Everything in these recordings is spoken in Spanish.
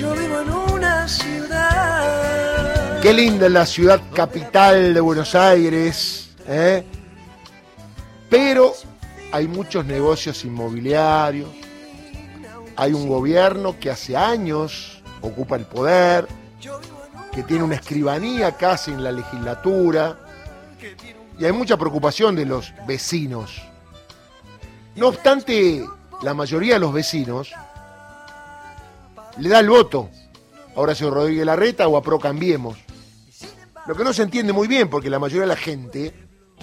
Yo vivo en una ciudad. Qué linda es la ciudad capital de Buenos Aires, ¿eh? Pero hay muchos negocios inmobiliarios, hay un gobierno que hace años ocupa el poder, que tiene una escribanía casi en la legislatura, y hay mucha preocupación de los vecinos. No obstante, la mayoría de los vecinos le da el voto a Horacio Rodríguez Larreta o a Pro Cambiemos. Lo que no se entiende muy bien, porque la mayoría de la gente,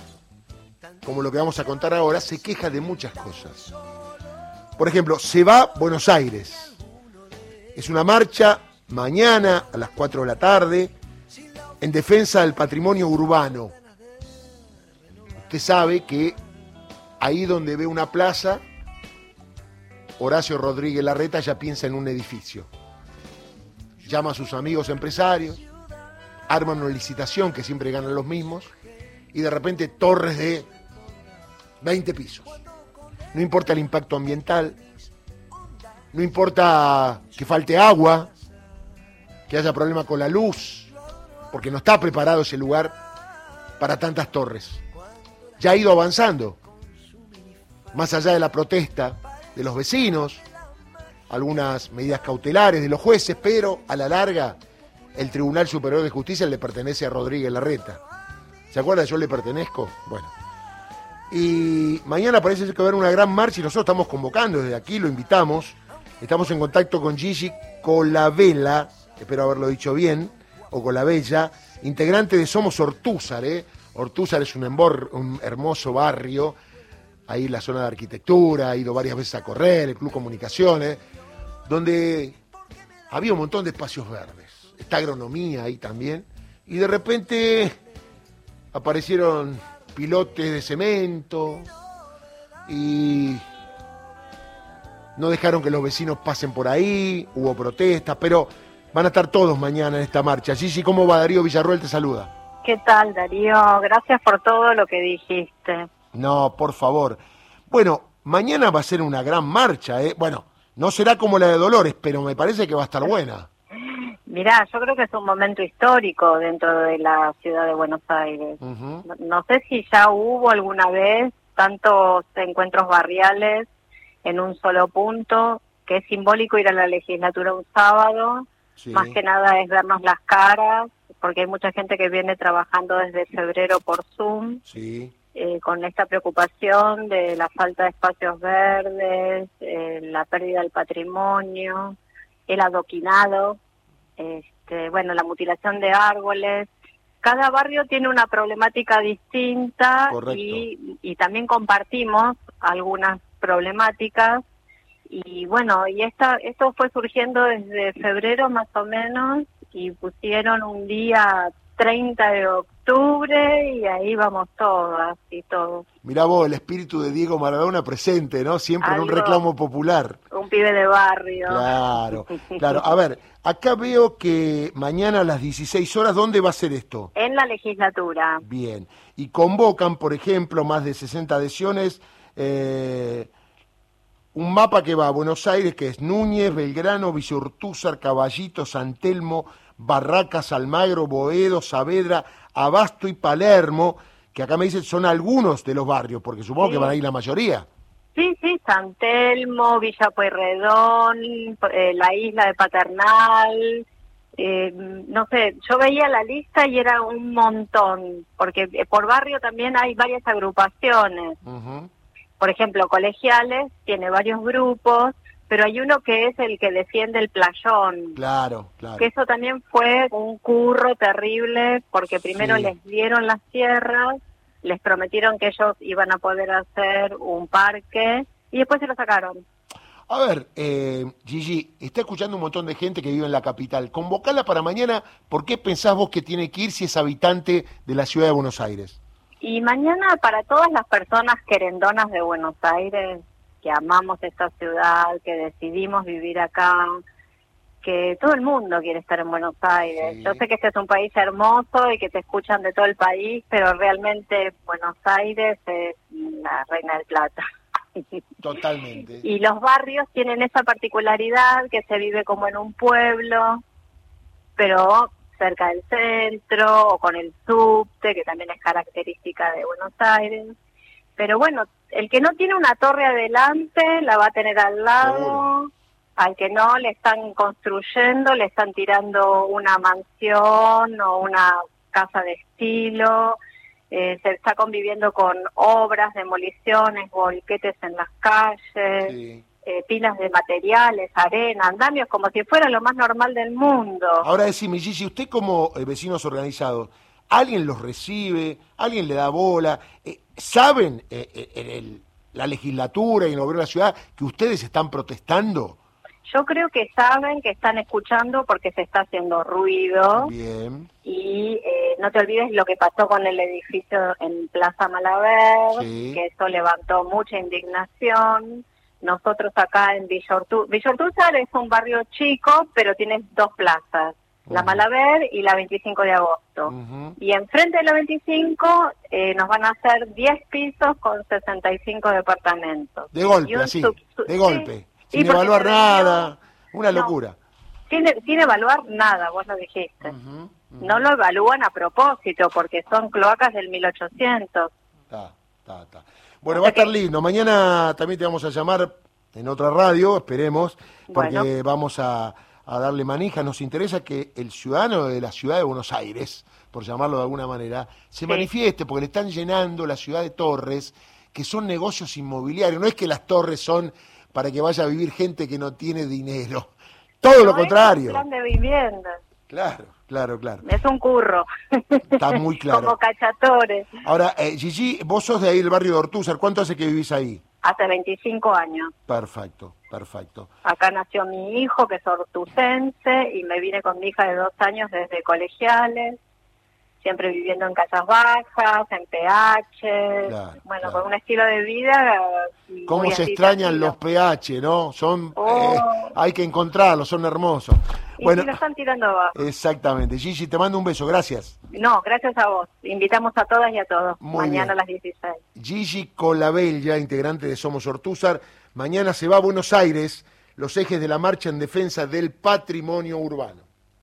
como lo que vamos a contar ahora, se queja de muchas cosas. Por ejemplo, se va a Buenos Aires. Es una marcha mañana a las 4 de la tarde en defensa del patrimonio urbano. Usted sabe que ahí donde ve una plaza, Horacio Rodríguez Larreta ya piensa en un edificio. Llama a sus amigos empresarios, arman una licitación que siempre ganan los mismos, y de repente torres de 20 pisos. No importa el impacto ambiental, no importa que falte agua, que haya problema con la luz, porque no está preparado ese lugar para tantas torres. Ya ha ido avanzando, más allá de la protesta de los vecinos, algunas medidas cautelares de los jueces, pero a la larga el Tribunal Superior de Justicia le pertenece a Rodríguez Larreta. ¿Se acuerda? Yo le pertenezco. Bueno. Y mañana parece que va a haber una gran marcha y nosotros estamos convocando desde aquí, lo invitamos. Estamos en contacto con Gigi Colavela, espero haberlo dicho bien, o Colavella, integrante de Somos Ortúzar, ¿eh? Ortúzar es un hermoso barrio, ahí en la zona de arquitectura, ha ido varias veces a correr, el Club Comunicaciones, donde había un montón de espacios verdes. Está agronomía ahí también, y de repente aparecieron pilotes de cemento y no dejaron que los vecinos pasen por ahí, hubo protestas, pero van a estar todos mañana en esta marcha. Gigi, ¿cómo va? Darío Villarroel te saluda. ¿Qué tal, Darío? Gracias por todo lo que dijiste. No, por favor. Bueno, mañana va a ser una gran marcha, ¿eh? Bueno, no será como la de Dolores, pero me parece que va a estar buena. Mirá, yo creo que es un momento histórico dentro de la ciudad de Buenos Aires. No sé si ya hubo alguna vez tantos encuentros barriales en un solo punto, que es simbólico ir a la legislatura un sábado. Sí. Más que nada es vernos las caras, porque hay mucha gente que viene trabajando desde febrero por Zoom. Sí. Con esta preocupación de la falta de espacios verdes, la pérdida del patrimonio, el adoquinado, bueno, la mutilación de árboles. Cada barrio tiene una problemática distinta y también compartimos algunas problemáticas. Y bueno, y esto fue surgiendo desde febrero más o menos, y pusieron un día 30 de octubre y ahí vamos todas y todos. Mirá vos, el espíritu de Diego Maradona presente, ¿no? Siempre en un reclamo popular. Un pibe de barrio. Claro, claro. A ver, acá veo que mañana a las 16 horas, ¿dónde va a ser esto? En la legislatura. Bien. Y convocan, por ejemplo, más de 60 adhesiones, un mapa que va a Buenos Aires, que es Núñez, Belgrano, Villa Urtúzar, Caballito, San Telmo, Barracas, Almagro, Boedo, Saavedra, Abasto y Palermo, que acá me dicen son algunos de los barrios, porque supongo que van a ir la mayoría. Sí, San Telmo, Villa Pueyrredón, la isla de Paternal, no sé, yo veía la lista y era un montón, porque por barrio también hay varias agrupaciones. Por ejemplo, Colegiales tiene varios grupos, pero hay uno que es el que defiende el playón. Claro. Que eso también fue un curro terrible, porque primero les dieron las tierras, les prometieron que ellos iban a poder hacer un parque, y después se lo sacaron. A ver, Gigi, está escuchando un montón de gente que vive en la capital. Convocala para mañana, ¿por qué pensás vos que tiene que ir si es habitante de la ciudad de Buenos Aires? Y mañana para todas las personas querendonas de Buenos Aires, que amamos esta ciudad, que decidimos vivir acá, que todo el mundo quiere estar en Buenos Aires. Sí. Yo sé que este es un país hermoso y que te escuchan de todo el país, pero realmente Buenos Aires es la reina del plata. Totalmente. Y los barrios tienen esa particularidad que se vive como en un pueblo, pero cerca del centro o con el subte, que también es característica de Buenos Aires. Pero bueno, el que no tiene una torre adelante la va a tener al lado. Seguro. Al que no, le están construyendo, le están tirando una mansión o una casa de estilo. Se está conviviendo con obras, demoliciones, volquetes en las calles, Sí. pilas de materiales, arena, andamios, como si fuera lo más normal del mundo. Ahora decime, Gigi, usted como vecinos organizados, ¿alguien los recibe? ¿Alguien le da bola? ¿Saben la legislatura y el gobierno de la ciudad que ustedes están protestando? Yo creo que saben, que están escuchando porque se está haciendo ruido. Bien. Y no te olvides lo que pasó con el edificio en Plaza Malaver, Sí. que eso levantó mucha indignación. Nosotros acá en Villa Urtúzar es un barrio chico, pero tiene dos plazas, la Malaver y la 25 de agosto. Ujú. Y enfrente de la 25 nos van a hacer 10 pisos con 65 departamentos. De golpe, Y un así, sub- de golpe, sí, sin porque evaluar se vendió- nada, una No. locura. sin evaluar nada, vos lo dijiste. Ujú, ujú. No lo evalúan a propósito, porque son cloacas del 1800. Está. Bueno, va a estar lindo. Mañana también te vamos a llamar en otra radio, esperemos, porque Bueno. vamos a darle manija. Nos interesa que el ciudadano de la ciudad de Buenos Aires, por llamarlo de alguna manera, se manifieste, porque le están llenando la ciudad de torres, que son negocios inmobiliarios. No es que las torres son para que vaya a vivir gente que no tiene dinero. Todo lo No contrario. Es un plan de vivienda, Claro. es un curro. Está muy claro. Como cachatores. Ahora, Gigi, vos sos de ahí del barrio de Ortúzar. ¿Cuánto hace que vivís ahí? Hace 25 años. Perfecto. Acá nació mi hijo, que es ortucense, y me vine con mi hija de 2 años desde Colegiales, siempre viviendo en casas bajas, en PH, Claro. con un estilo de vida. ¿Cómo muy se así, extrañan tranquilo. los PH, no? Son, Oh. hay que encontrarlos, son hermosos. Y Bueno, si lo están tirando abajo. exactamente. Gigi, te mando un beso, gracias. No, gracias a vos. Invitamos a todas y a todos. Muy Mañana bien. a las 16. Gigi Colabella, integrante de Somos Ortúzar. Mañana se va a Buenos Aires, los ejes de la marcha en defensa del patrimonio urbano.